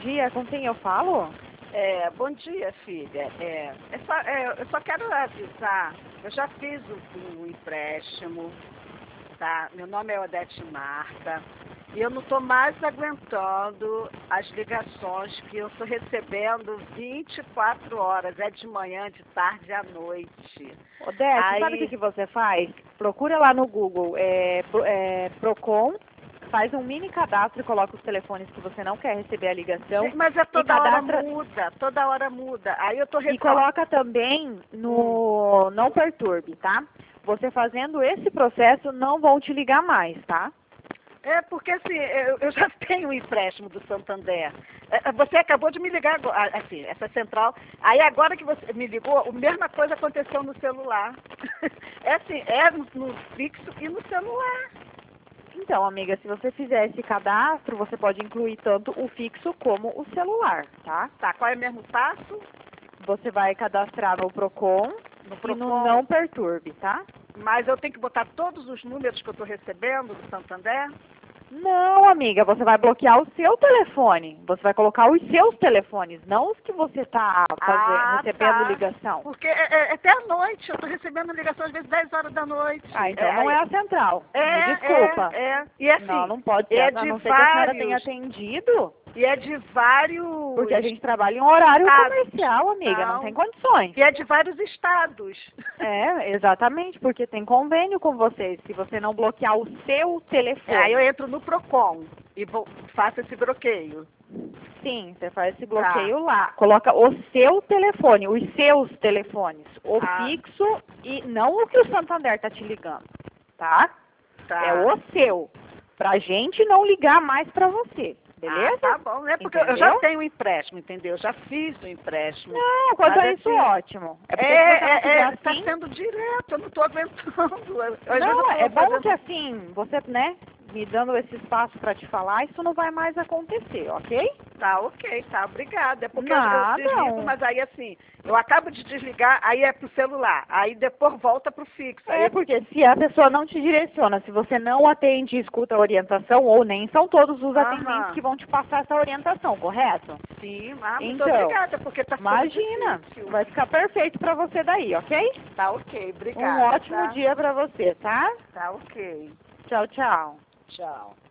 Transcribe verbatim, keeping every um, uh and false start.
dia, com quem eu falo? É, bom dia, filha. É, é só, é, eu só quero avisar, eu já fiz o, o empréstimo, tá? Meu nome é Odete Marta. E eu não estou mais aguentando as ligações que eu estou recebendo vinte e quatro horas, é de manhã, de tarde à noite. Odete, Aí... sabe o que, que você faz? Procura lá no Google, é, Pro- é, Procon, faz um mini cadastro e coloca os telefones que você não quer receber a ligação. Mas é e toda cadastra... hora muda, toda hora muda. Aí eu tô E reclamando. coloca também no Não Perturbe, tá? Você fazendo esse processo, não vão te ligar mais, tá? É, porque assim, eu, eu já tenho um empréstimo do Santander. É, Você acabou de me ligar agora, assim, essa central. Aí agora que você me ligou, a mesma coisa aconteceu no celular. É assim, é no, no fixo e no celular. Então, amiga, se você fizer esse cadastro, você pode incluir tanto o fixo como o celular, tá? Tá, qual é o mesmo passo? Você vai cadastrar no Procon, No e no Procon. Não Perturbe, tá? Mas eu tenho que botar todos os números que eu estou recebendo do Santander? Não, amiga, você vai bloquear o seu telefone. Você vai colocar os seus telefones, não os que você está Ah, recebendo tá. ligação. Porque é, é até à noite, eu estou recebendo ligação às vezes dez horas da noite. Ah, então não é a central. É, Me desculpa. é, é. E assim, Não, não pode ser. é A de não ser que a senhora tenha vários, atendido. e é de vários... Porque a gente trabalha em horário estados. comercial, amiga. Não Não. tem condições. E é de vários estados. É, exatamente, porque tem convênio com vocês. Se você não bloquear o seu telefone. Aí eu entro no Procon e vou, faço esse bloqueio. Sim, você faz esse bloqueio lá. Coloca o seu telefone, os seus telefones. O Ah. fixo e não o que o Santander tá te ligando, tá? Tá. É o seu. Pra gente não ligar mais pra você, beleza? Ah, tá bom, né? Porque eu Entendeu? já tenho um empréstimo, entendeu? Eu já fiz o empréstimo. Não, quanto Mas a isso, assim, ótimo. É porque É, se você não é, fizer é, tá assim... sendo direto, eu não tô aguentando. Às vezes eu Não, tô é bom fazendo- que assim, você, né, me dando esse espaço pra te falar, isso não vai mais acontecer, ok? Tá, ok, tá, obrigada. É porque eu, Nada. eu desligo, mas aí assim, eu acabo de desligar, aí é pro celular, aí depois volta pro fixo. Aí É, eu- porque se a pessoa não te direciona, se você não atende e escuta a orientação, ou nem são todos os Aham. atendentes que vão te passar essa orientação, correto? Sim, ah, muito Então, obrigada, porque tá sendo Imagina, difícil. vai ficar perfeito pra você daí, ok? Tá ok, obrigada. Um ótimo tá? dia pra você, tá? Tá ok. Tchau, tchau. Tchau.